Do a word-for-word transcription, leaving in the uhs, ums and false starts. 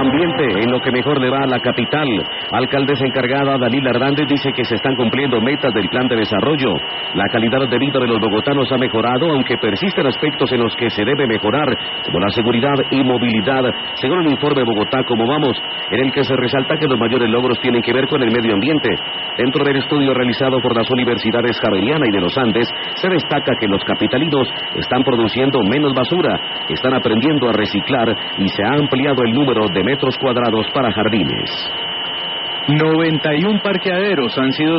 ambiente en lo que mejor le va a la capital. Alcaldesa encargada Dalila Hernández dice que se están cumpliendo metas del plan de desarrollo. La calidad de vida de los bogotanos ha mejorado, aunque persisten aspectos en los que se debe mejorar, como la seguridad y movilidad, según el informe Bogotá Cómo Vamos, en el que se resalta que los mayores logros tienen que ver con el medio ambiente. Dentro del estudio realizado por las universidades Javeriana y de los Andes, se destaca que los capitalinos están produciendo menos basura, están aprendiendo a reciclar y se ha ampliado el número de metros cuadrados para jardines. noventa y un parqueaderos han sido